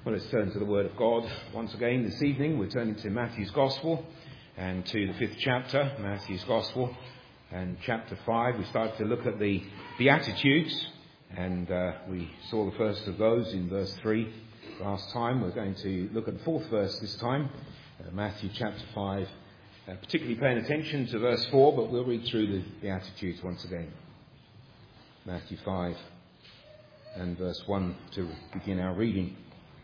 Well, let's turn to the Word of God once again this evening. We're turning to Matthew's Gospel and to the 5th chapter, Matthew's Gospel and chapter 5. We started to look at the Beatitudes and we saw the first of those in verse 3 last time. We're going to look at the 4th verse this time, Matthew chapter 5, particularly paying attention to verse 4, but we'll read through the Beatitudes once again. Matthew 5 and verse 1 to begin our reading.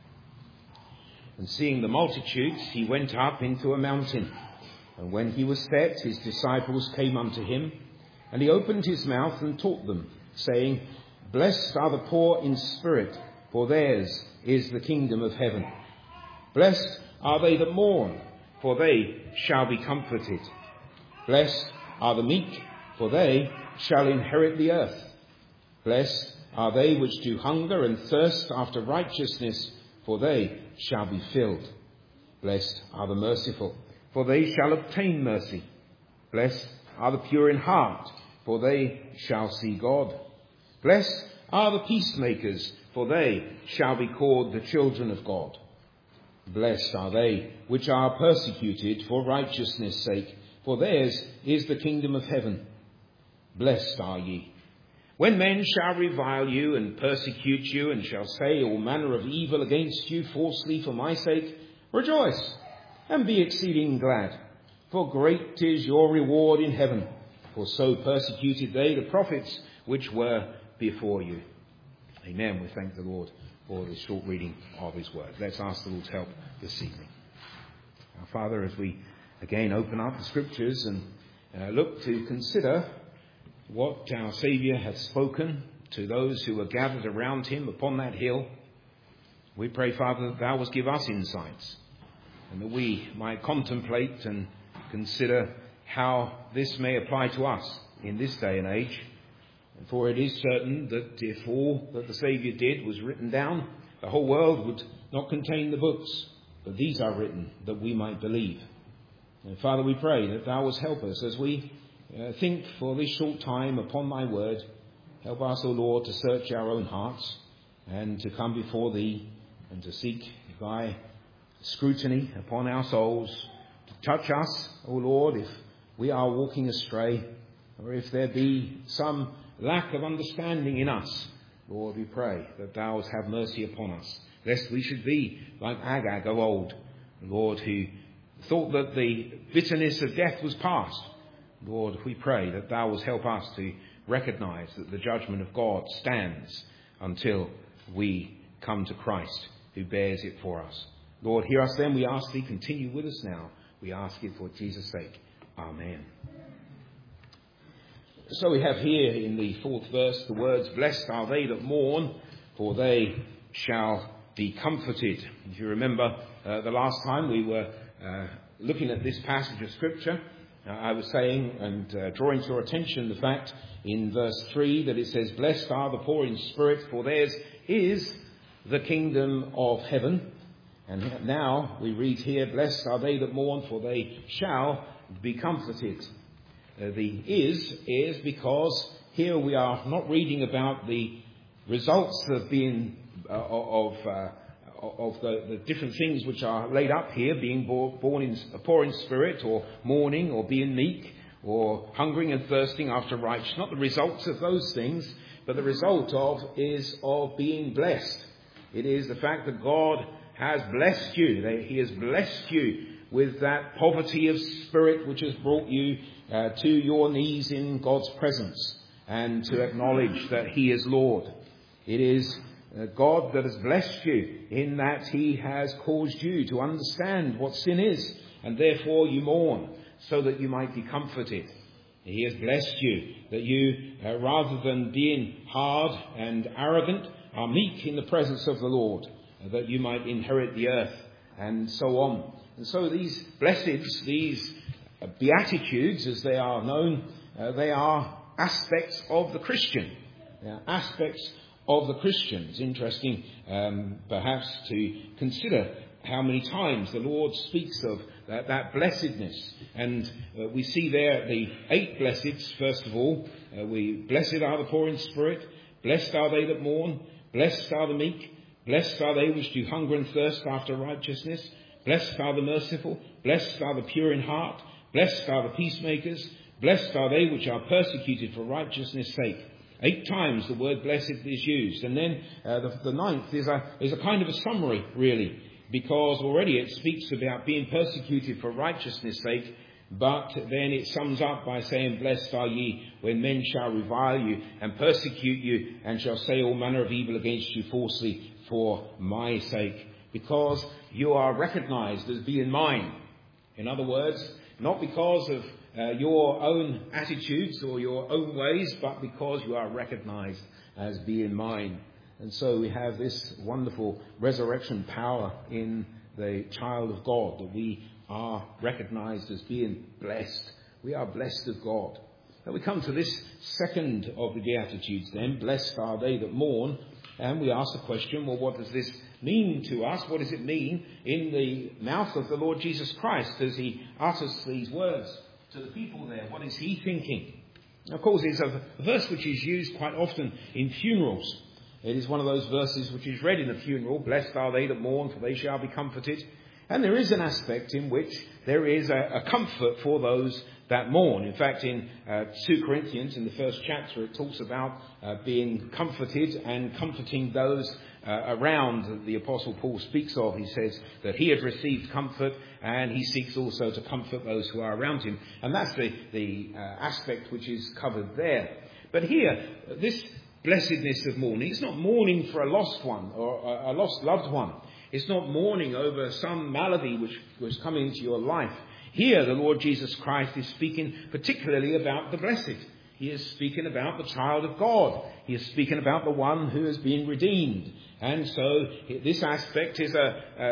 And seeing the multitudes, he went up into a mountain. And when he was set, his disciples came unto him. And he opened his mouth and taught them, saying, Blessed are the poor in spirit, for theirs is the kingdom of heaven. Blessed are they that mourn, for they shall be comforted. Blessed are the meek, for they shall inherit the earth. Blessed are they which do hunger and thirst after righteousness, for they shall be filled. Blessed are the merciful, for they shall obtain mercy. Blessed are the pure in heart, for they shall see God. Blessed are the peacemakers, for they shall be called the children of God. Blessed are they which are persecuted for righteousness' sake, for theirs is the kingdom of heaven. Blessed are ye, when men shall revile you and persecute you, and shall say all manner of evil against you falsely for my sake, rejoice and be exceeding glad, for great is your reward in heaven. For so persecuted they the prophets which were before you. Amen. We thank the Lord for this short reading of his word. Let's ask the Lord's help this evening. Our Father, as we again open up the scriptures and look to consider what our Saviour hath spoken to those who were gathered around him upon that hill, we pray, Father, that thou wouldst give us insights and that we might contemplate and consider how this may apply to us in this day and age. And for it is certain that if all that the Saviour did was written down, the whole world would not contain the books, but these are written that we might believe. And Father, we pray that thou wouldst help us as we think for this short time upon thy word. Help us, O Lord, to search our own hearts and to come before thee and to seek thy scrutiny upon our souls, to touch us, O Lord, if we are walking astray or if there be some lack of understanding in us. Lord, we pray that thou wouldst have mercy upon us, lest we should be like Agag of old, Lord, who thought that the bitterness of death was past. Lord, we pray that thou wouldst help us to recognise that the judgment of God stands until we come to Christ, who bears it for us. Lord, hear us then, we ask thee, continue with us now. We ask it for Jesus' sake. Amen. So we have here in the 4th verse the words, Blessed are they that mourn, for they shall be comforted. If you remember the last time we were looking at this passage of Scripture, I was saying and drawing to your attention the fact in verse 3 that it says, Blessed are the poor in spirit, for theirs is the kingdom of heaven. And now we read here, Blessed are they that mourn, for they shall be comforted. The is because here we are not reading about the results of being of the different things which are laid up here, being poor in spirit, or mourning, or being meek, or hungering and thirsting after righteousness. Not the results of those things, but the result is of being blessed. It is the fact that God has blessed you. He has blessed you with that poverty of spirit which has brought you to your knees in God's presence and to acknowledge that he is Lord. It is God that has blessed you in that he has caused you to understand what sin is, and therefore you mourn so that you might be comforted. He has blessed you that you, rather than being hard and arrogant, are meek in the presence of the Lord, that you might inherit the earth, and so on. And so these blessings, these Beatitudes, as they are known, they are aspects of the Christian. They are aspects of the Christians. Interesting, perhaps, to consider how many times the Lord speaks of that blessedness. And we see there the 8 blesseds, first of all. Blessed are the poor in spirit, blessed are they that mourn, blessed are the meek, Blessed are they which do hunger and thirst after righteousness. Blessed are the merciful. Blessed are the pure in heart. Blessed are the peacemakers. Blessed are they which are persecuted for righteousness' sake. 8 times the word blessed is used. And then the 9th is a kind of a summary, really, because already it speaks about being persecuted for righteousness' sake, but then it sums up by saying, blessed are ye when men shall revile you and persecute you and shall say all manner of evil against you falsely for my sake, because you are recognized as being mine. In other words, not because of your own attitudes or your own ways, but because you are recognized as being mine. And so we have this wonderful resurrection power in the child of God, that we are recognized as being blessed. We are blessed of God. Now we come to this second of the Beatitudes then. Blessed are they that mourn. And we ask the question, well, what does this mean to us? What does it mean in the mouth of the Lord Jesus Christ as he utters these words to the people there? What is he thinking? Of course, it's a verse which is used quite often in funerals. It is one of those verses which is read in a funeral. Blessed are they that mourn, for they shall be comforted. And there is an aspect in which there is a comfort for those that mourn. In fact, in 2 Corinthians, in the first chapter, it talks about being comforted and comforting those around that the Apostle Paul speaks of. He says that he had received comfort and he seeks also to comfort those who are around him. And that's the aspect which is covered there. But here, this blessedness of mourning, it's not mourning for a lost one or a lost loved one. It's not mourning over some malady which was coming into your life. Here, the Lord Jesus Christ is speaking particularly about the blessed. He is speaking about the child of God. He is speaking about the one who has been redeemed. And so this aspect is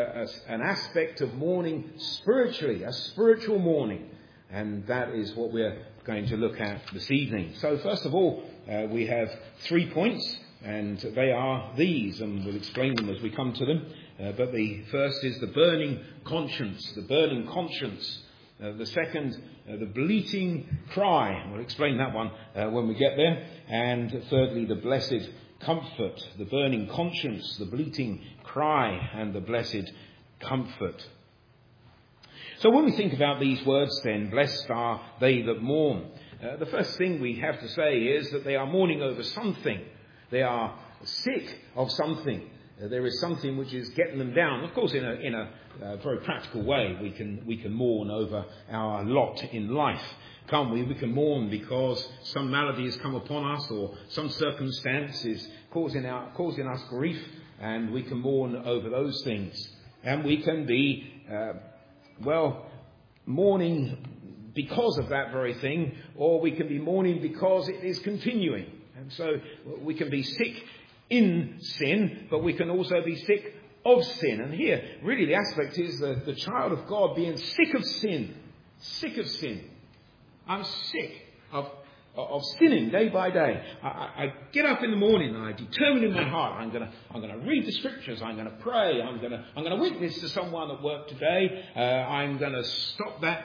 an aspect of mourning spiritually, a spiritual mourning. And that is what we're going to look at this evening. So first of all, we have 3 points, and they are these, and we'll explain them as we come to them. But the first is the burning conscience, the burning conscience. The second, the bleating cry. We'll explain that one when we get there. And thirdly, the blessed comfort, the burning conscience, the bleating cry, and the blessed comfort. So when we think about these words then, blessed are they that mourn, the first thing we have to say is that they are mourning over something. They are sick of something. There is something which is getting them down. Of course, in a very practical way, we can mourn over our lot in life, can't we? We can mourn because some malady has come upon us, or some circumstance is causing us grief, and we can mourn over those things. And we can be, mourning because of that very thing, or we can be mourning because it is continuing. And so we can be sick in sin, but we can also be sick of sin. And here, really, the aspect is the child of God being sick of sin. Sick of sin. I'm sick of sinning day by day. I get up in the morning and I determine in my heart I'm going to read the scriptures. I'm going to pray. I'm going to witness to someone at work today. I'm going to stop that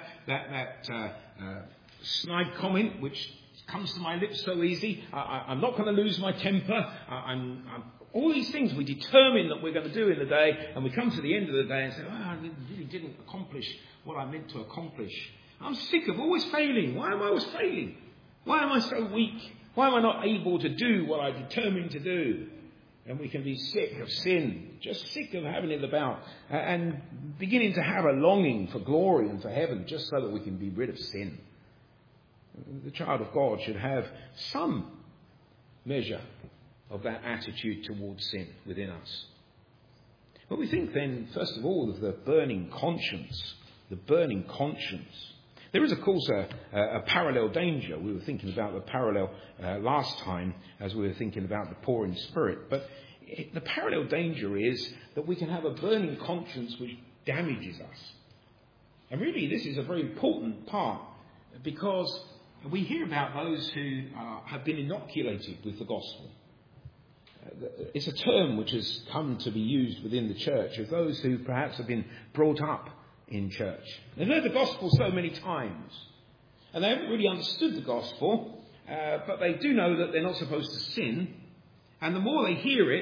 snide comment which comes to my lips so easy. I'm not going to lose my temper. All these things we determine that we're going to do in the day, and we come to the end of the day and say, I really didn't accomplish what I meant to accomplish. I'm sick of always failing. Why am I always failing? Why am I so weak? Why am I not able to do what I determined to do? And we can be sick of sin, just sick of having it about, and beginning to have a longing for glory and for heaven, just so that we can be rid of sin. The child of God should have some measure of that attitude towards sin within us. But we think then, first of all, of the burning conscience. The burning conscience. There is, of course, a parallel danger. We were thinking about the parallel last time as we were thinking about the poor in spirit. But the parallel danger is that we can have a burning conscience which damages us. And really, this is a very important part, because we hear about those who have been inoculated with the gospel. It's a term which has come to be used within the church of those who perhaps have been brought up in church. They've heard the gospel so many times, and they haven't really understood the gospel, but they do know that they're not supposed to sin. And the more they hear it,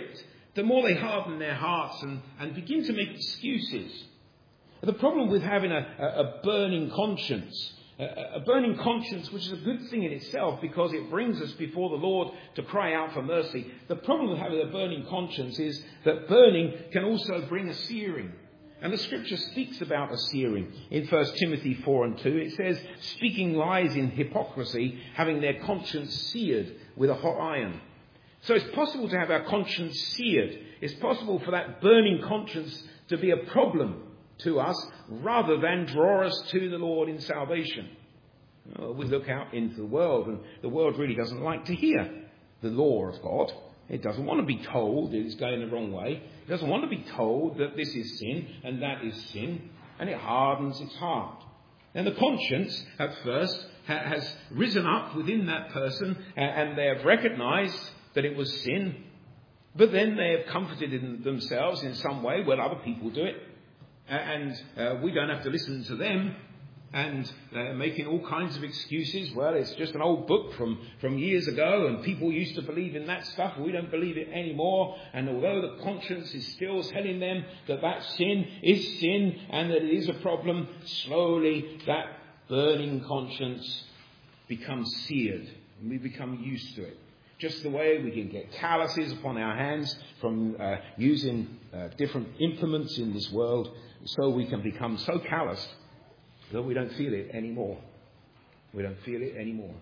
the more they harden their hearts and begin to make excuses. The problem with having a burning conscience, a burning conscience, which is a good thing in itself because it brings us before the Lord to cry out for mercy. The problem with having a burning conscience is that burning can also bring a searing. And the scripture speaks about a searing. In 1 Timothy 4:2, it says, speaking lies in hypocrisy, having their conscience seared with a hot iron. So it's possible to have our conscience seared. It's possible for that burning conscience to be a problem to us rather than draw us to the Lord in salvation. We look out into the world, and the world really doesn't like to hear the law of God. It doesn't want to be told that it's going the wrong way. It doesn't want to be told that this is sin and that is sin, and it hardens its heart. And the conscience, at first, has risen up within that person, and they have recognised that it was sin, but then they have comforted in themselves in some way. Well, other people do it, and we don't have to listen to them, and making all kinds of excuses. Well, it's just an old book from years ago, and people used to believe in that stuff. We don't believe it anymore. And although the conscience is still telling them that sin is sin and that it is a problem, slowly that burning conscience becomes seared, and we become used to it. Just the way we can get calluses upon our hands from using different implements in this world, so we can become so calloused that we don't feel it anymore. We don't feel it anymore.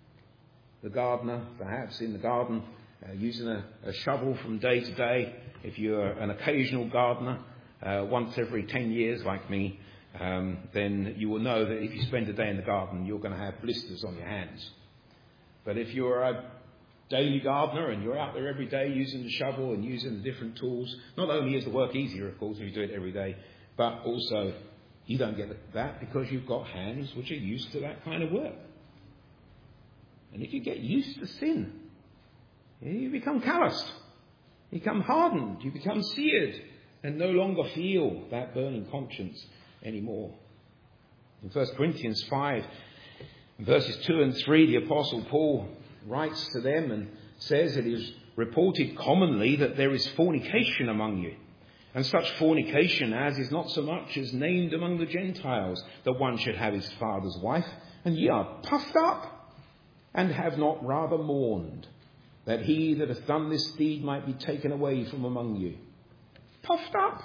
The gardener, perhaps in the garden, using a shovel from day to day. If you're an occasional gardener, once every 10 years like me, then you will know that if you spend a day in the garden, you're going to have blisters on your hands. But if you're a daily gardener and you're out there every day using the shovel and using the different tools, not only is the work easier, of course, if you do it every day, but also you don't get that because you've got hands which are used to that kind of work. And if you get used to sin, you become calloused, you become hardened, you become seared, and no longer feel that burning conscience anymore. In 1 Corinthians 5, verses 2 and 3, the Apostle Paul writes to them and says, it is reported commonly that there is fornication among you, and such fornication as is not so much as named among the Gentiles, that one should have his father's wife. And ye are puffed up, and have not rather mourned, that he that hath done this deed might be taken away from among you. Puffed up?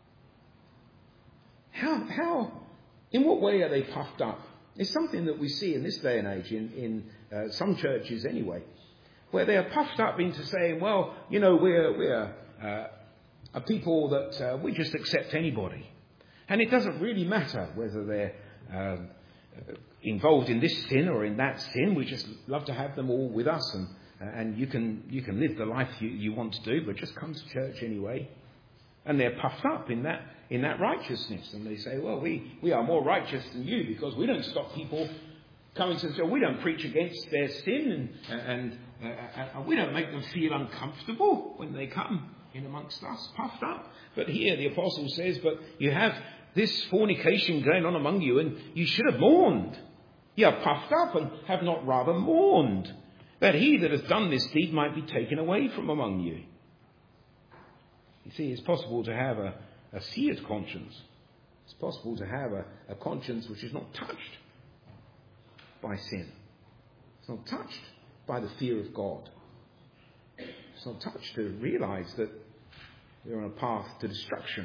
How? In what way are they puffed up? It's something that we see in this day and age in some churches anyway, where they are puffed up into saying, well, you know, we're a people that we just accept anybody. And it doesn't really matter whether they're involved in this sin or in that sin. We just love to have them all with us, and you can live the life you want to do, but just come to church anyway. And they're puffed up in that righteousness. And they say, well, we are more righteous than you because we don't stop people coming to the church. We don't preach against their sin, and we don't make them feel uncomfortable when they come in amongst us, puffed up. But here the apostle says, but you have this fornication going on among you, and you should have mourned. You are puffed up and have not rather mourned, that he that hath done this deed might be taken away from among you. You see, it's possible to have a seared conscience. It's possible to have a conscience which is not touched by sin. It's not touched by the fear of God. It's not touched to realise that we're on a path to destruction.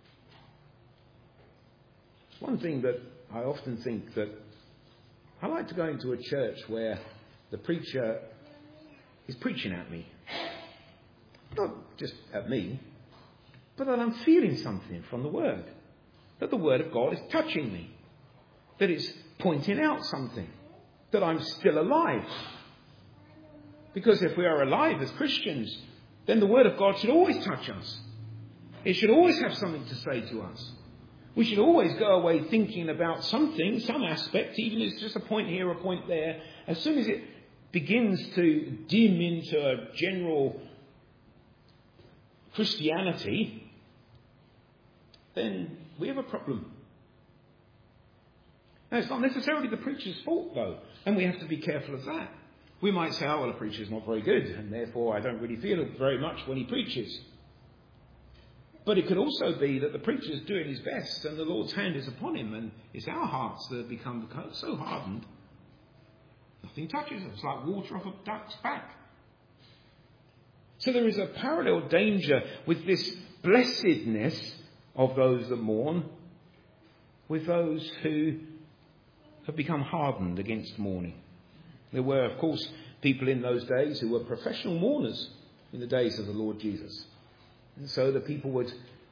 One thing that I often think that I like to go into a church where the preacher is preaching at me. Not just at me, but that I'm feeling something from the Word. That the Word of God is touching me. That it's pointing out something. That I'm still alive. Because if we are alive as Christians, then the Word of God should always touch us. It should always have something to say to us. We should always go away thinking about something, some aspect, even if it's just a point here, a point there. As soon as it begins to dim into a general Christianity, then we have a problem. Now, it's not necessarily the preacher's fault, though, and we have to be careful of that. We might say, oh, well, the preacher's not very good, and therefore I don't really feel it very much when he preaches. But it could also be that the preacher is doing his best and the Lord's hand is upon him, and it's our hearts that have become so hardened, nothing touches us. It's like water off a duck's back. So there is a parallel danger with this blessedness of those that mourn, with those who have become hardened against mourning. There were, of course, people in those days who were professional mourners in the days of the Lord Jesus. And so the people would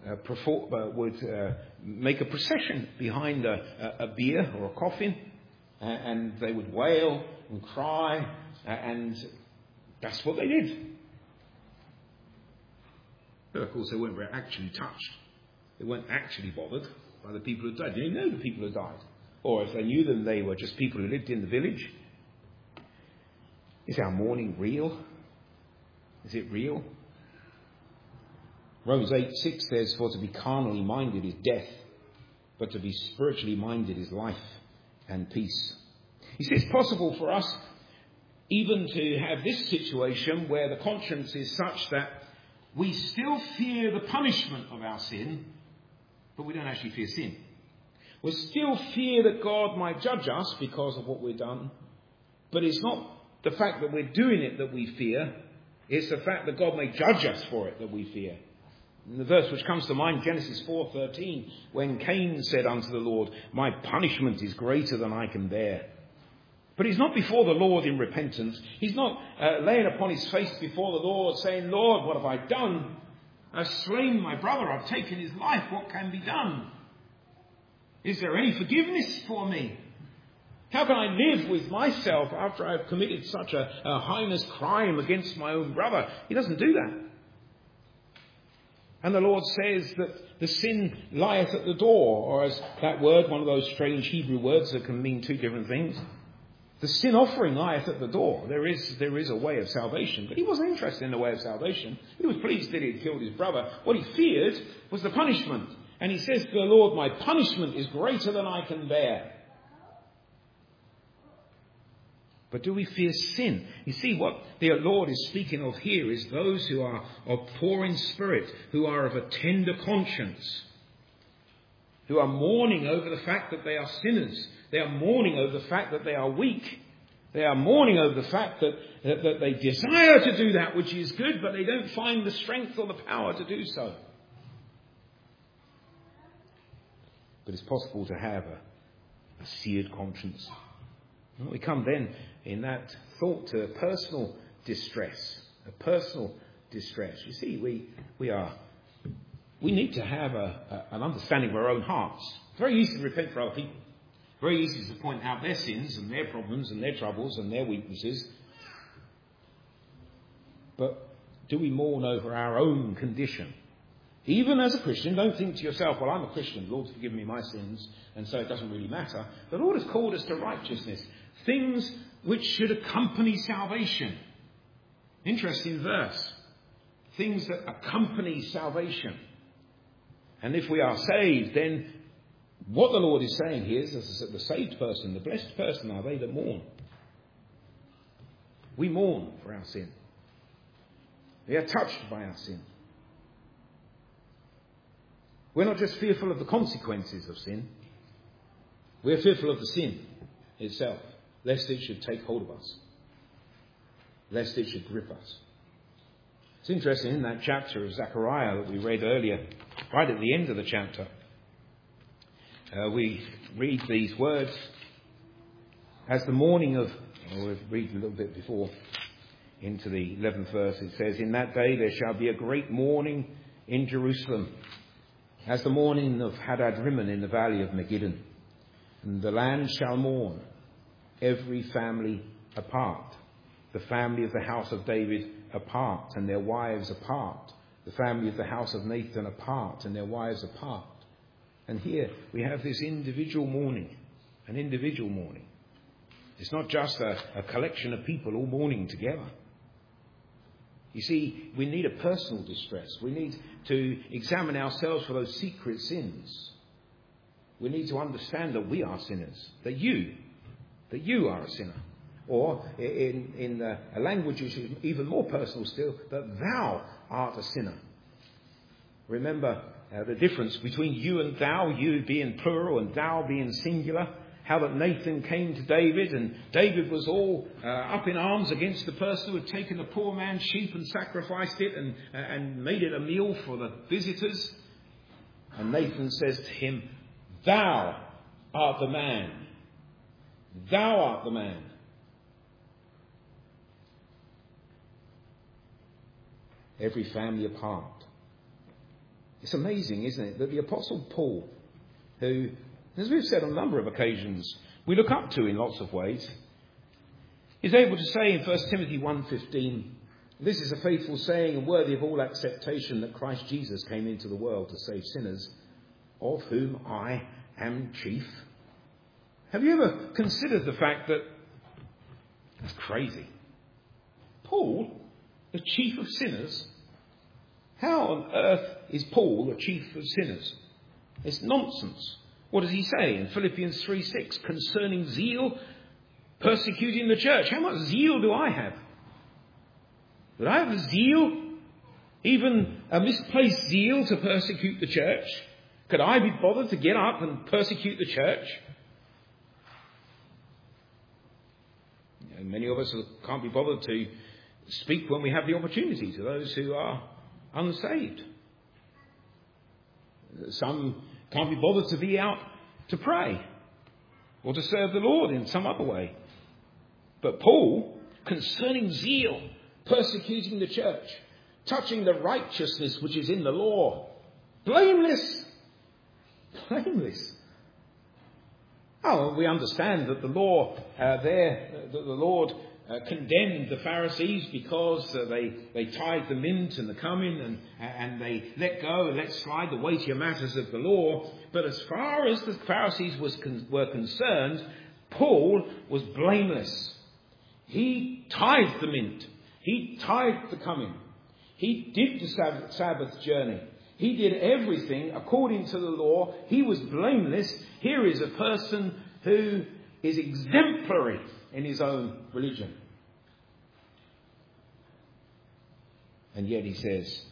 make a procession behind a bier or a coffin, and they would wail and cry, and that's what they did. But of course they weren't actually touched. They weren't actually bothered by the people who died. They didn't know the people who died. Or if they knew them, they were just people who lived in the village. Is our mourning real? Is it real? Romans 8:6 says, "For to be carnally minded is death, but to be spiritually minded is life and peace." You see, it's possible for us even to have this situation where the conscience is such that we still fear the punishment of our sin, but we don't actually fear sin. We still fear that God might judge us because of what we've done, but it's not the fact that we're doing it that we fear, it's the fact that God may judge us for it that we fear. And the verse which comes to mind, Genesis 4:13, when Cain said unto the Lord, "My punishment is greater than I can bear." But he's not before the Lord in repentance. He's not laying upon his face before the Lord saying, "Lord, what have I done? I've slain my brother. I've taken his life. What can be done? Is there any forgiveness for me? How can I live with myself after I've committed such a heinous crime against my own brother?" He doesn't do that. And the Lord says that the sin lieth at the door, or as that word, one of those strange Hebrew words that can mean two different things. The sin offering lieth at the door. There is a way of salvation. But he wasn't interested in the way of salvation. He was pleased that he had killed his brother. What he feared was the punishment. And he says to the Lord, "My punishment is greater than I can bear." But do we fear sin? You see, what the Lord is speaking of here is those who are of poor in spirit, who are of a tender conscience, who are mourning over the fact that they are sinners. They are mourning over the fact that they are weak. They are mourning over the fact that they desire to do that which is good, but they don't find the strength or the power to do so. But it's possible to have a seared conscience. And we come then in that thought to personal distress, a personal distress. You see, we need to have an understanding of our own hearts. It's very easy to repent for other people. Very easy to point out their sins and their problems and their troubles and their weaknesses. But do we mourn over our own condition? Even as a Christian, don't think to yourself, "Well, I'm a Christian, the Lord's forgiven me my sins, and so it doesn't really matter." The Lord has called us to righteousness, things which should accompany salvation. Interesting verse. Things that accompany salvation. And if we are saved, then what the Lord is saying here is that the saved person, the blessed person, are they that mourn. We mourn for our sin. We are touched by our sin. We're not just fearful of the consequences of sin. We're fearful of the sin itself, lest it should take hold of us, lest it should grip us. It's interesting, in that chapter of Zechariah that we read earlier, right at the end of the chapter, we read these words. As the morning of, we'll read a little bit before, into the 11th verse, it says, "In that day there shall be a great mourning in Jerusalem, as the mourning of Hadad-rimmon in the valley of Megiddon. And the land shall mourn, every family apart. The family of the house of David apart, and their wives apart. The family of the house of Nathan apart, and their wives apart." And here we have this individual mourning, an individual mourning. It's not just a collection of people all mourning together. You see, we need a personal distress. We need to examine ourselves for those secret sins. We need to understand that we are sinners, that you are a sinner. Or in a language which is even more personal still, that thou art a sinner. Remember the difference between you and thou, you being plural and thou being singular. How that Nathan came to David, and David was all up in arms against the person who had taken the poor man's sheep and sacrificed it and made it a meal for the visitors. And Nathan says to him, "Thou art the man. Thou art the man." Every family apart. It's amazing, isn't it, that the Apostle Paul, who, as we've said on a number of occasions, we look up to in lots of ways, is able to say in 1 Timothy 1:15, "This is a faithful saying and worthy of all acceptation, that Christ Jesus came into the world to save sinners, of whom I am chief." Have you ever considered the fact that that's crazy? Paul, the chief of sinners? How on earth is Paul the chief of sinners? It's nonsense. What does he say in Philippians 3:6? Concerning zeal, persecuting the church. How much zeal do I have? Would I have zeal? Even a misplaced zeal to persecute the church? Could I be bothered to get up and persecute the church? Many of us can't be bothered to speak when we have the opportunity to those who are unsaved. Some can't be bothered to be out to pray or to serve the Lord in some other way. But Paul, concerning zeal, persecuting the church, touching the righteousness which is in the law, blameless. Blameless. Oh, we understand that the law that the Lord condemned the Pharisees because they tied the mint and the cumin and they let go and let slide the weightier matters of the law. But as far as the Pharisees were concerned, Paul was blameless. He tithed the mint. He tithed the cumin. He did the Sabbath journey. He did everything according to the law. He was blameless. Here is a person who is exemplary in his own religion. And yet he says,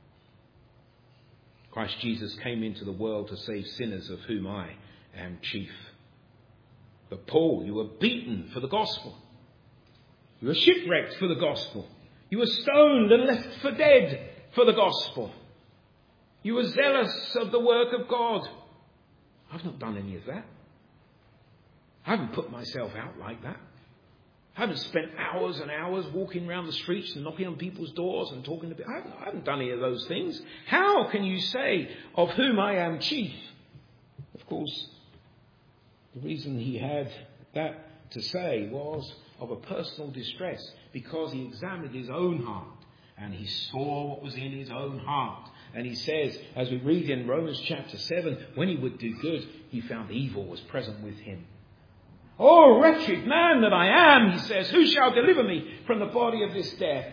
Christ Jesus came into the world to save sinners, of whom I am chief. But Paul, you were beaten for the gospel. You were shipwrecked for the gospel. You were stoned and left for dead for the gospel. You were zealous of the work of God. I've not done any of that. I haven't put myself out like that. I haven't spent hours and hours walking around the streets and knocking on people's doors and talking to people. I haven't done any of those things. How can you say, of whom I am chief? Of course, the reason he had that to say was of a personal distress, because he examined his own heart and he saw what was in his own heart. And he says, as we read in Romans chapter 7, when he would do good, he found evil was present with him. Oh, wretched man that I am, he says, who shall deliver me from the body of this death?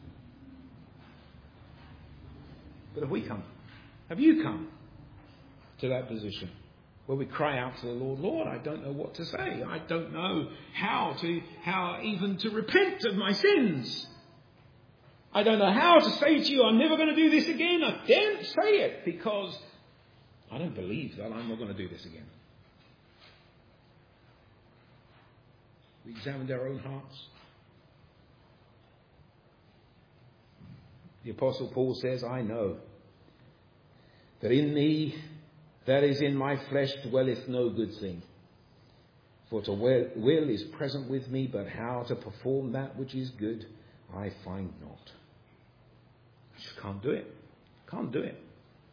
But have we come? Have you come to that position where we cry out to the Lord, Lord, I don't know what to say. I don't know how even to repent of my sins. I don't know how to say to you, I'm never going to do this again. I daren't say it because I don't believe that I'm not going to do this again. We examined our own hearts. The Apostle Paul says, I know that in me, that is in my flesh, dwelleth no good thing. For to will is present with me, but how to perform that which is good, I find not. I just can't do it. Can't do it.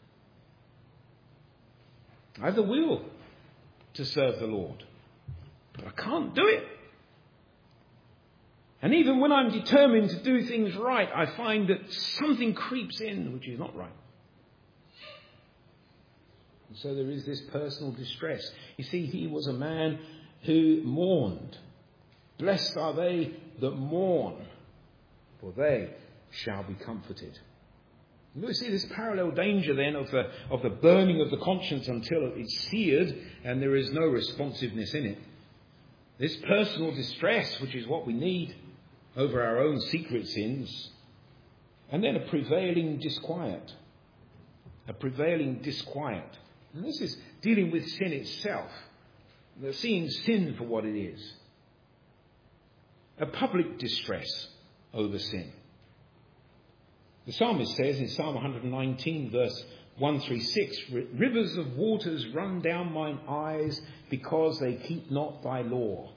I have the will to serve the Lord, but I can't do it. And even when I'm determined to do things right, I find that something creeps in which is not right. And so there is this personal distress. You see, he was a man who mourned. Blessed are they that mourn, for they shall be comforted. You see this parallel danger then of the burning of the conscience until it's seared and there is no responsiveness in it. This personal distress, which is what we need over our own secret sins, and then a prevailing disquiet. a prevailing disquiet. And this is dealing with sin itself. They're seeing sin for what it is. A public distress over sin. The psalmist says in Psalm 119, verse 1 through 6, rivers of waters run down mine eyes because they keep not thy law.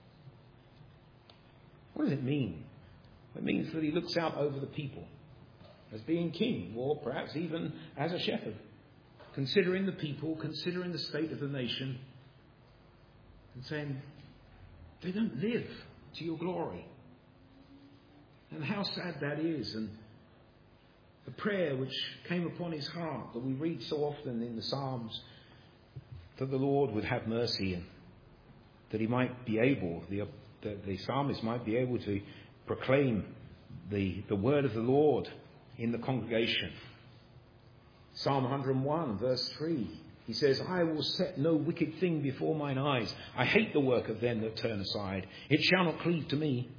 What does it mean? It means that he looks out over the people as being king, or perhaps even as a shepherd, considering the people, considering the state of the nation, and saying, they don't live to your glory. And how sad that is. And the prayer which came upon his heart that we read so often in the Psalms, that the Lord would have mercy and that he might be able, the psalmist might be able to proclaim the word of the Lord in the congregation. Psalm 101 verse 3, he says, I will set no wicked thing before mine eyes. I hate the work of them that turn aside. It shall not cleave to me.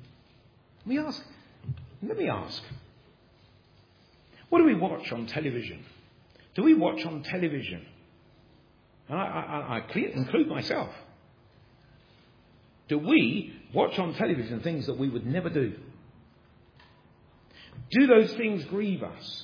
Let me ask, what do we watch on television? Do we watch on television? And I include myself. Do we watch on television things that we would never do? Do those things grieve us?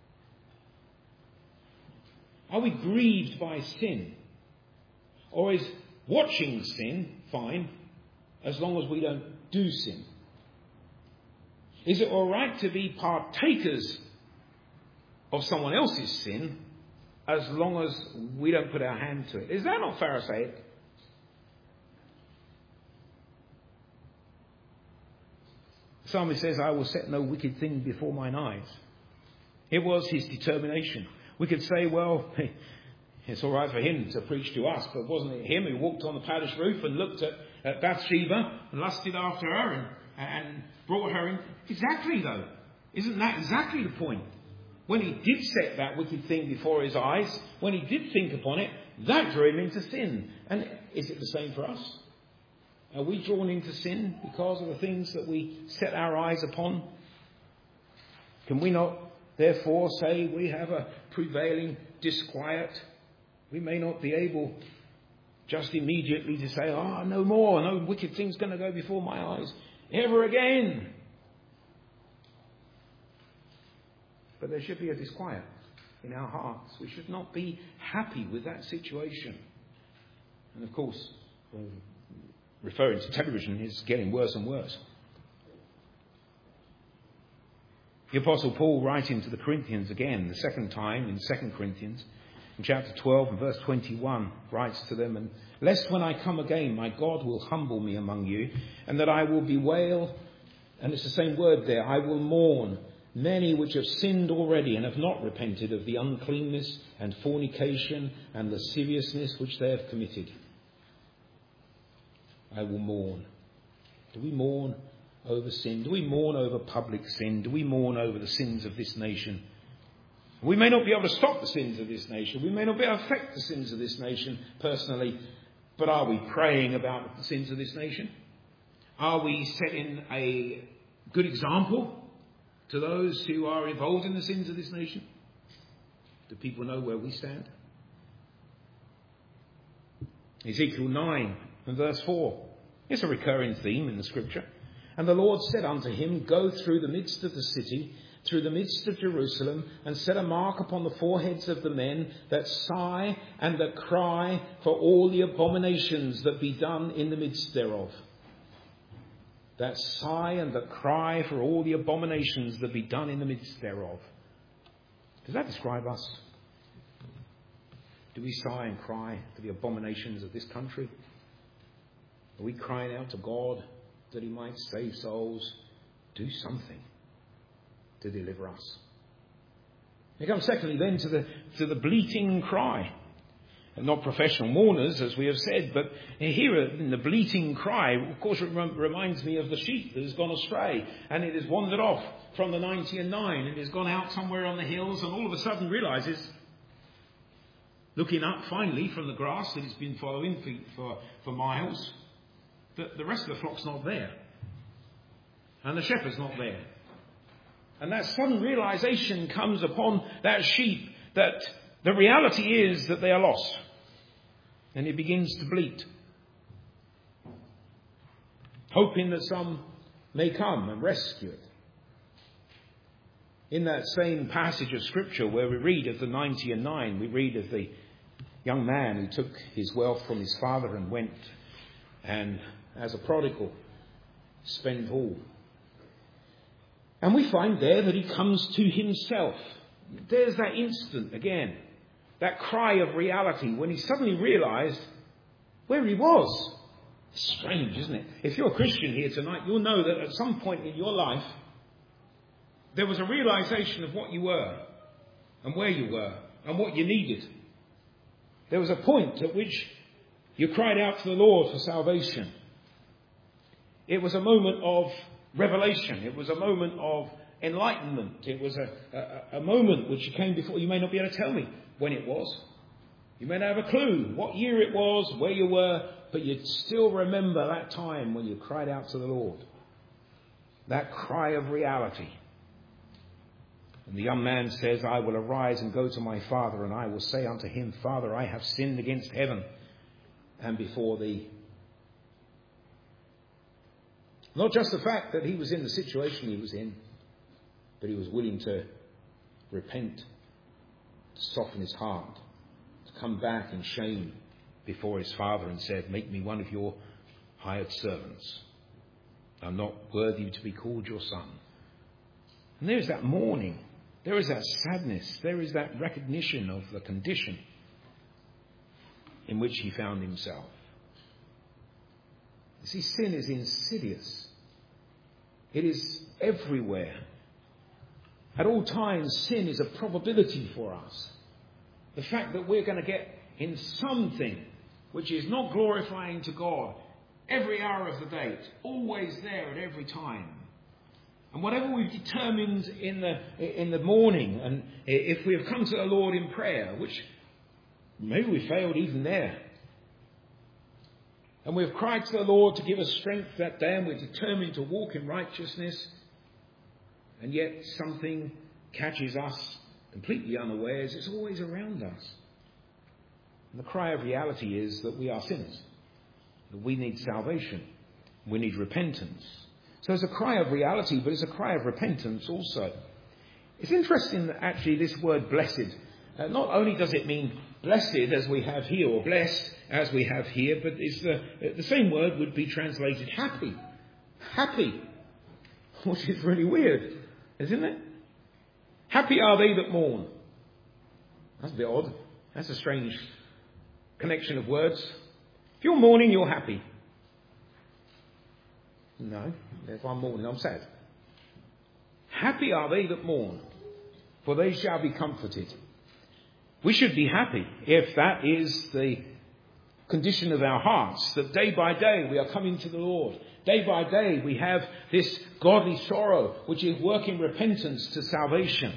Are we grieved by sin? Or is watching sin fine as long as we don't do sin? Is it all right to be partakers of someone else's sin as long as we don't put our hand to it? Is that not Pharisaic? The psalmist says, I will set no wicked thing before mine eyes. It was his determination. We could say, well, it's all right for him to preach to us, but wasn't it him who walked on the palace roof and looked at Bathsheba and lusted after her and brought her in? Exactly, though. Isn't that exactly the point? When he did set that wicked thing before his eyes, when he did think upon it, that drew him into sin. And is it the same for us? Are we drawn into sin because of the things that we set our eyes upon? Can we not, therefore, say we have a prevailing disquiet? We may not be able just immediately to say, no more, no wicked thing's going to go before my eyes ever again. But there should be a disquiet in our hearts. We should not be happy with that situation. And of course, referring to television, is getting worse and worse. The Apostle Paul, writing to the Corinthians again, the second time in 2 Corinthians, in chapter 12 and verse 21, writes to them, and lest when I come again, my God will humble me among you, and that I will bewail, and it's the same word there, I will mourn many which have sinned already and have not repented of the uncleanness and fornication and lasciviousness which they have committed. I will mourn. Do we mourn over sin? Do we mourn over public sin? Do we mourn over the sins of this nation? We may not be able to stop the sins of this nation. We may not be able to affect the sins of this nation personally. But are we praying about the sins of this nation? Are we setting a good example to those who are involved in the sins of this nation? Do people know where we stand? Ezekiel 9 and verse 4. It's a recurring theme in the scripture. And the Lord said unto him, go through the midst of the city, through the midst of Jerusalem, and set a mark upon the foreheads of the men that sigh and that cry for all the abominations that be done in the midst thereof. That sigh and that cry for all the abominations that be done in the midst thereof. Does that describe us? Do we sigh and cry for the abominations of this country? Are we crying out to God that he might save souls? Do something to deliver us. We come secondly then to the bleating cry. And not professional mourners, as we have said, but here in the bleating cry, of course, it reminds me of the sheep that has gone astray and it has wandered off from the 99 and has gone out somewhere on the hills and all of a sudden realises, looking up finally from the grass that it's been following for miles, that the rest of the flock's not there and the shepherd's not there. And that sudden realisation comes upon that sheep that the reality is that they are lost. And he begins to bleat, hoping that some may come and rescue it. In that same passage of Scripture where we read of the 90 and 9, we read of the young man who took his wealth from his father and went and, as a prodigal, spent all. And we find there that he comes to himself. There's that instant again, that cry of reality when he suddenly realised where he was. It's strange, isn't it? If you're a Christian here tonight, you'll know that at some point in your life, there was a realisation of what you were and where you were and what you needed. There was a point at which you cried out to the Lord for salvation. It was a moment of revelation. It was a moment of enlightenment. It was a moment which you came before. You may not be able to tell me when it was. You may not have a clue what year it was, where you were, but you still remember that time when you cried out to the Lord. That cry of reality. And the young man says, I will arise and go to my father, and I will say unto him, Father, I have sinned against heaven and before thee. Not just the fact that he was in the situation he was in, but he was willing to repent, to soften his heart, to come back in shame before his father and said, make me one of your hired servants. I'm not worthy to be called your son. And there is that mourning. There is that sadness. There is that recognition of the condition in which he found himself. You see, sin is insidious. It is everywhere. At all times, sin is a probability for us. The fact that we're going to get in something which is not glorifying to God every hour of the day. It's always there at every time. And whatever we've determined in the morning, and if we have come to the Lord in prayer, which maybe we failed even there, and we've cried to the Lord to give us strength that day, and we're determined to walk in righteousness, and yet something catches us completely unawares, it's always around us. And the cry of reality is that we are sinners, that we need salvation, we need repentance. So it's a cry of reality, but it's a cry of repentance also. It's interesting that actually this word blessed, not only does it mean blessed as we have here, or blessed as we have here, but it's the same word would be translated happy. Happy. Which is really weird, isn't it? Happy are they that mourn. That's a bit odd. That's a strange connection of words. If you're mourning, you're happy. No, if I'm mourning, I'm sad. Happy are they that mourn, for they shall be comforted. We should be happy if that is the condition of our hearts, that day by day we are coming to the Lord. Day by day we have this godly sorrow which is working repentance to salvation.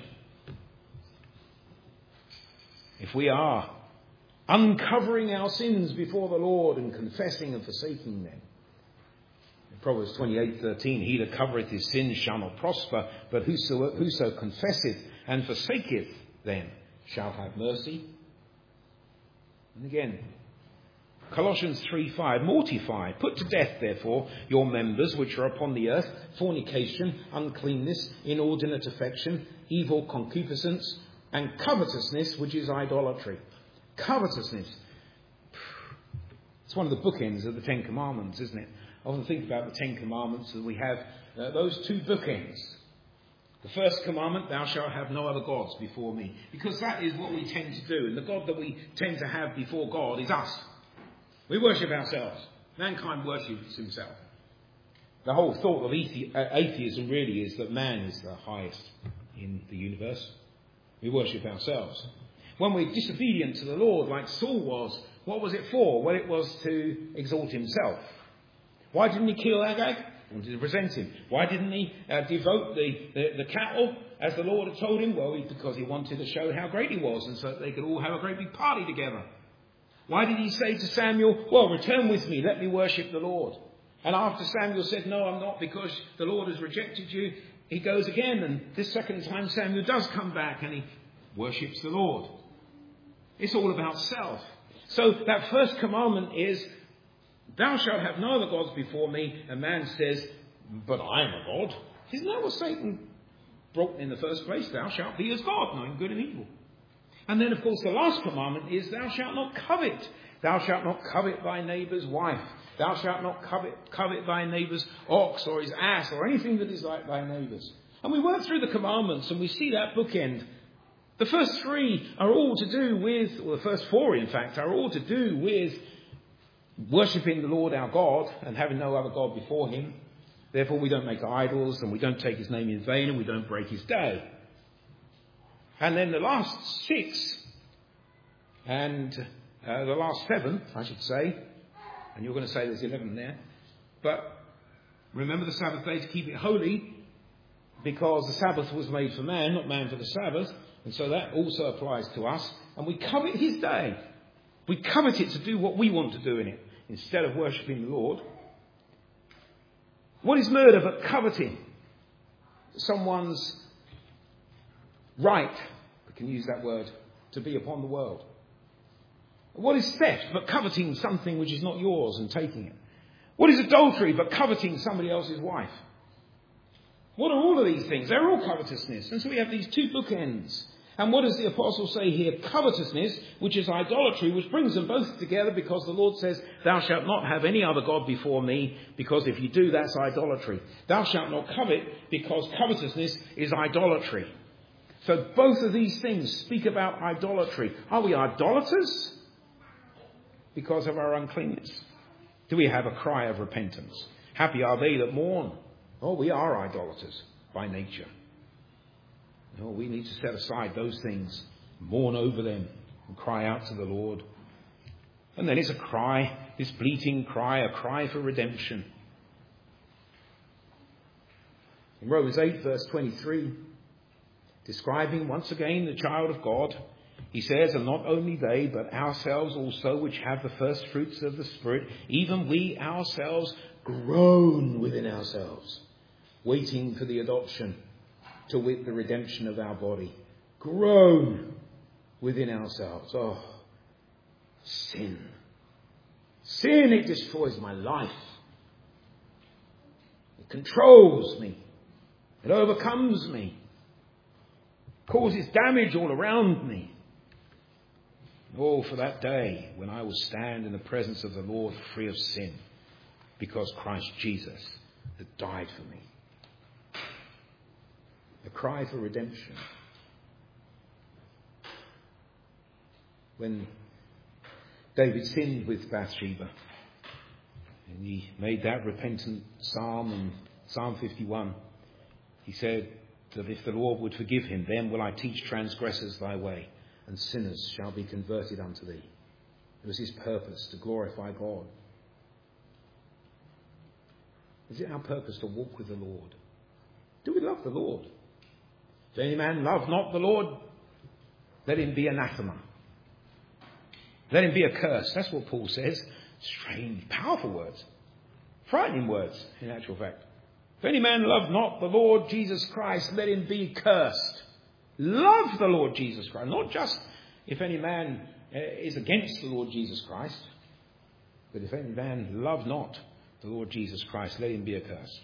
If we are uncovering our sins before the Lord and confessing and forsaking them. In Proverbs 28:13, he that covereth his sins shall not prosper, but whoso confesseth and forsaketh them shall have mercy. And again, Colossians 3:5, mortify, put to death therefore your members which are upon the earth, fornication, uncleanness, inordinate affection, evil concupiscence, and covetousness, which is idolatry. Covetousness. It's one of the bookends of the Ten Commandments, isn't it? I often think about the Ten Commandments, that we have those two bookends. The first commandment, thou shalt have no other gods before me. Because that is what we tend to do. And the God that we tend to have before God is us. We worship ourselves. Mankind worships himself. The whole thought of atheism really is that man is the highest in the universe. We worship ourselves. When we're disobedient to the Lord, like Saul was, what was it for? Well, it was to exalt himself. Why didn't he kill Agag? He wanted to present him. Why didn't he devote the cattle as the Lord had told him? Well, because he wanted to show how great he was, and so that they could all have a great big party together. Why did he say to Samuel, well, return with me, let me worship the Lord? And after Samuel said, no, I'm not, because the Lord has rejected you, he goes again, and this second time Samuel does come back, and he worships the Lord. It's all about self. So that first commandment is, thou shalt have no other gods before me. And man says, but I am a God. Isn't that what Satan brought in the first place? Thou shalt be as God, knowing good and evil. And then, of course, the last commandment is, thou shalt not covet. Thou shalt not covet thy neighbour's wife. Thou shalt not covet thy neighbour's ox or his ass or anything that is like thy neighbour's. And we work through the commandments and we see that bookend. The first three are all to do with, or the first four, in fact, are all to do with worshipping the Lord our God and having no other God before him. Therefore, we don't make idols and we don't take his name in vain and we don't break his day. And then the last six, and the last seven, I should say, and you're going to say there's 11 there, but remember the Sabbath day to keep it holy, because the Sabbath was made for man, not man for the Sabbath, and so that also applies to us. And we covet his day. We covet it to do what we want to do in it, instead of worshipping the Lord. What is murder but coveting someone's right, we can use that word, to be upon the world? What is theft but coveting something which is not yours and taking it? What is adultery but coveting somebody else's wife? What are all of these things? They're all covetousness. And so we have these two bookends. And what does the apostle say here? Covetousness, which is idolatry, which brings them both together, because the Lord says, thou shalt not have any other God before me, because if you do, that's idolatry. Thou shalt not covet, because covetousness is idolatry. So both of these things speak about idolatry. Are we idolaters because of our uncleanness? Do we have a cry of repentance? Happy are they that mourn. Oh, we are idolaters by nature. No, we need to set aside those things, mourn over them, and cry out to the Lord. And then it's a cry, this bleating cry, a cry for redemption. In Romans 8, verse 23, describing once again the child of God, he says, and not only they, but ourselves also, which have the first fruits of the Spirit, even we ourselves groan within ourselves, waiting for the adoption, to wit, the redemption of our body. Groan within ourselves. Oh, sin. Sin, it destroys my life. It controls me. It overcomes me. Causes damage all around me. Oh, for that day when I will stand in the presence of the Lord free of sin, because Christ Jesus has died for me. A cry for redemption. When David sinned with Bathsheba, and he made that repentant psalm in Psalm 51, he said that if the Lord would forgive him, then will I teach transgressors thy way, and sinners shall be converted unto thee. It was his purpose to glorify God. Is it our purpose to walk with the Lord? Do we love the Lord? If any man love not the Lord, let him be anathema. Let him be accursed. That's what Paul says. Strange, powerful words. Frightening words, in actual fact. If any man love not the Lord Jesus Christ, let him be cursed. Love the Lord Jesus Christ. Not just if any man is against the Lord Jesus Christ, but if any man love not the Lord Jesus Christ, let him be accursed.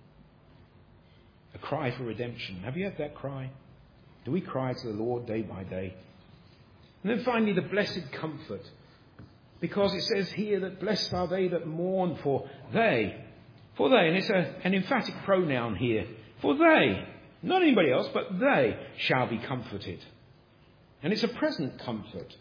A cry for redemption. Have you had that cry? Do we cry to the Lord day by day? And then finally, the blessed comfort. Because it says here that blessed are they that mourn, for they, and it's an emphatic pronoun here, for they, not anybody else, but they shall be comforted. And it's a present comfort.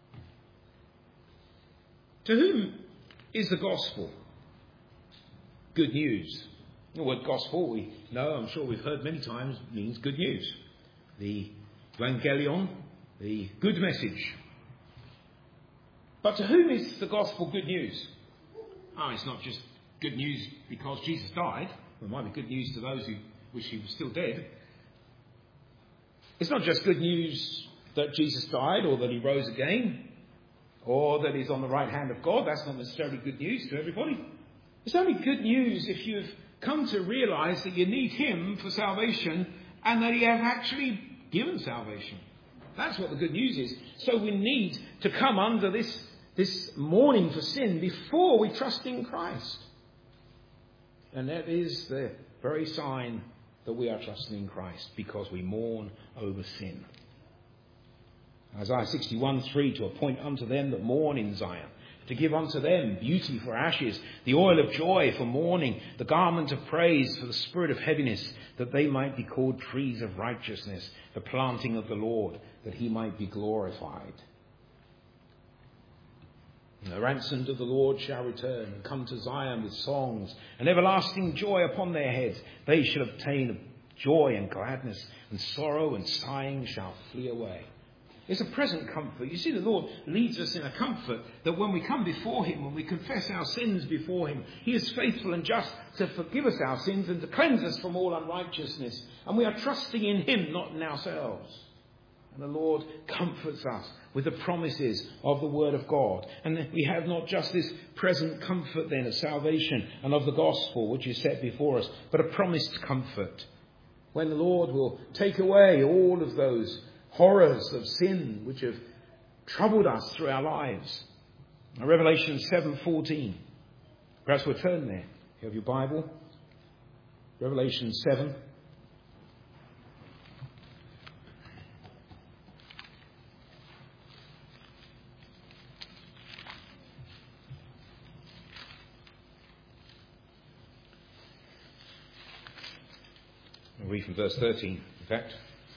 To whom is the gospel? Good news. The word gospel, we know, I'm sure we've heard many times, means good news. The Evangelion, the good message. But to whom is the gospel good news? It's not just good news because Jesus died. It might be good news to those who wish he was still dead. It's not just good news that Jesus died or that he rose again or that he's on the right hand of God. That's not necessarily good news to everybody. It's only good news if you've come to realise that you need him for salvation and that he has actually given salvation. That's what the good news is. So we need to come under this mourning for sin before we trust in Christ. And that is the very sign that we are trusting in Christ, because we mourn over sin. Isaiah 61:3, to appoint unto them that mourn in Zion, to give unto them beauty for ashes, the oil of joy for mourning, the garment of praise for the spirit of heaviness, that they might be called trees of righteousness, the planting of the Lord, that he might be glorified. And the ransomed of the Lord shall return and come to Zion with songs and everlasting joy upon their heads. They shall obtain joy and gladness, and sorrow and sighing shall flee away. It's a present comfort. You see, the Lord leads us in a comfort that when we come before him, when we confess our sins before him, he is faithful and just to forgive us our sins and to cleanse us from all unrighteousness. And we are trusting in him, not in ourselves. And the Lord comforts us with the promises of the Word of God. And we have not just this present comfort then of salvation and of the gospel which is set before us, but a promised comfort when the Lord will take away all of those horrors of sin which have troubled us through our lives. Now, Revelation 7:14. Perhaps we'll turn there. You have your Bible. Revelation 7. I'll read from verse 13, in fact.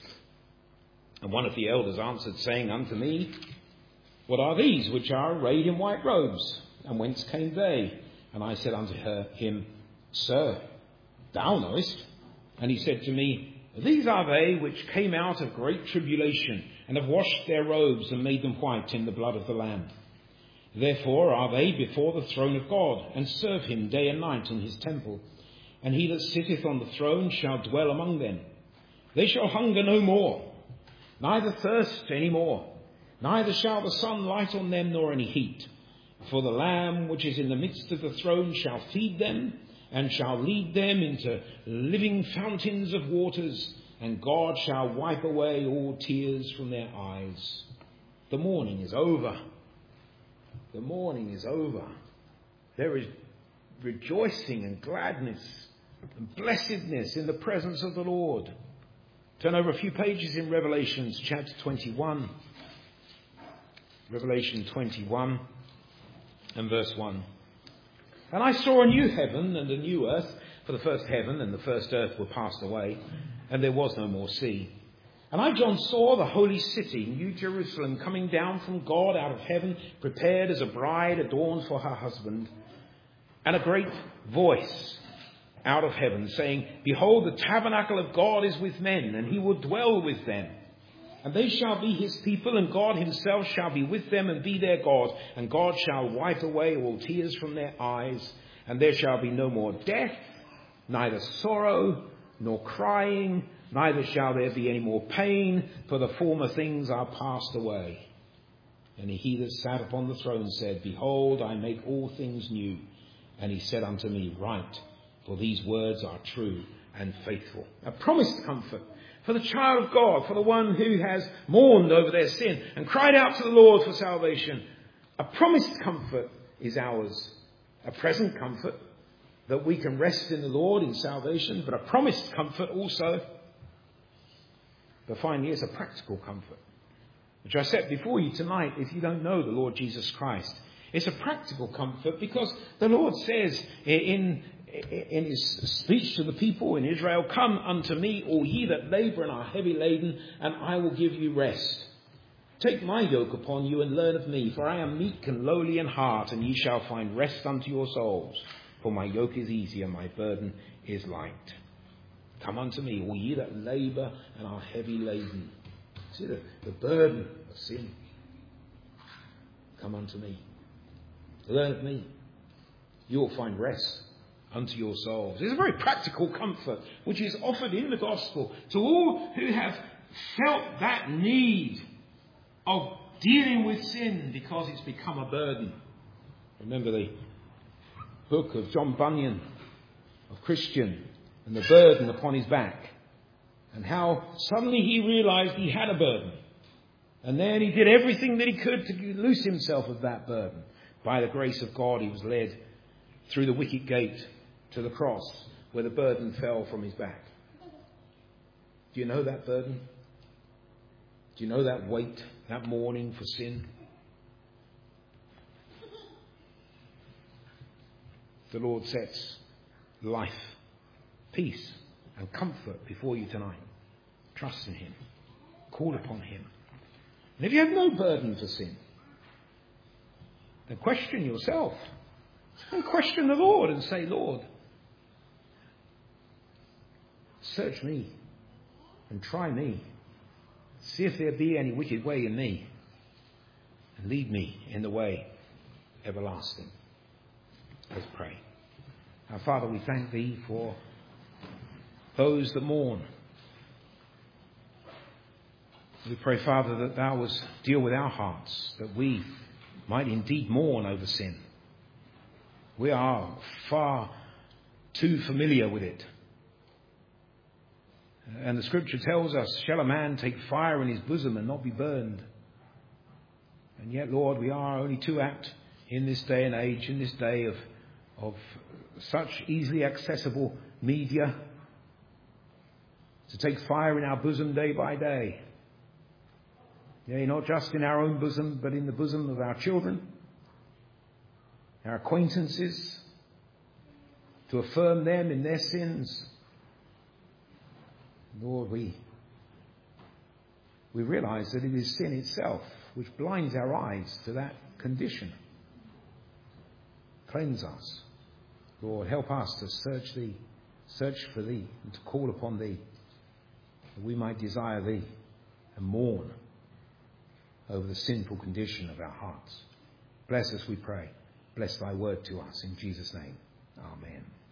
And one of the elders answered, saying unto me, What are these which are arrayed in white robes? And whence came they? And I said unto him, Sir, thou knowest. And he said to me, These are they which came out of great tribulation, and have washed their robes and made them white in the blood of the Lamb. Therefore are they before the throne of God, and serve him day and night in his temple. And he that sitteth on the throne shall dwell among them. They shall hunger no more, neither thirst any more, neither shall the sun light on them, nor any heat. For the Lamb which is in the midst of the throne shall feed them, and shall lead them into living fountains of waters, and God shall wipe away all tears from their eyes. The mourning is over. The mourning is over. There is rejoicing and gladness and blessedness in the presence of the Lord. Turn over a few pages in Revelation chapter 21. Revelation 21 and verse 1. And I saw a new heaven and a new earth, for the first heaven and the first earth were passed away, and there was no more sea. And I, John, saw the holy city, New Jerusalem, coming down from God out of heaven, prepared as a bride adorned for her husband. And a great voice out of heaven, saying, Behold, the tabernacle of God is with men, and he will dwell with them. And they shall be his people, and God himself shall be with them and be their God. And God shall wipe away all tears from their eyes, and there shall be no more death, neither sorrow, nor crying, neither shall there be any more pain, for the former things are passed away. And he that sat upon the throne said, Behold, I make all things new. And he said unto me, Write, for these words are true and faithful. A promised comfort for the child of God, for the one who has mourned over their sin and cried out to the Lord for salvation. A promised comfort is ours. A present comfort that we can rest in the Lord in salvation, but a promised comfort also. But finally, it's a practical comfort, which I set before you tonight if you don't know the Lord Jesus Christ. It's a practical comfort because the Lord says in his speech to the people in Israel, Come unto me, all ye that labour and are heavy laden, and I will give you rest. Take my yoke upon you and learn of me, for I am meek and lowly in heart, and ye shall find rest unto your souls. For my yoke is easy and my burden is light. Come unto me, all ye that labour and are heavy laden. See the burden of sin. Come unto me. Learn of me. You will find rest unto your souls. It's a very practical comfort which is offered in the gospel to all who have felt that need of dealing with sin because it's become a burden. Remember the book of John Bunyan, of Christian, and the burden upon his back, and how suddenly he realised he had a burden. And then he did everything that he could to loose himself of that burden. By the grace of God, he was led through the wicket gate to the cross, where the burden fell from his back. Do you know that burden? Do you know that weight, that mourning for sin? The Lord sets life, peace and comfort before you tonight. Trust in him. Call upon him. And if you have no burden for sin, then question yourself. And question the Lord and say, Lord, search me and try me. See if there be any wicked way in me. And lead me in the way everlasting. Let's pray. Our Father, we thank thee for those that mourn. We pray, Father, that thou wouldst deal with our hearts, that we might indeed mourn over sin. We are far too familiar with it. And the scripture tells us, shall a man take fire in his bosom and not be burned? And yet, Lord, we are only too apt in this day and age, in this day of such easily accessible media, to take fire in our bosom day by day. Yea, not just in our own bosom, but in the bosom of our children, our acquaintances, to affirm them in their sins. Lord, we realize that it is sin itself which blinds our eyes to that condition. Cleanse us. Lord, help us to search for thee, and to call upon thee, that we might desire thee and mourn over the sinful condition of our hearts. Bless us, we pray. Bless thy word to us in Jesus' name. Amen.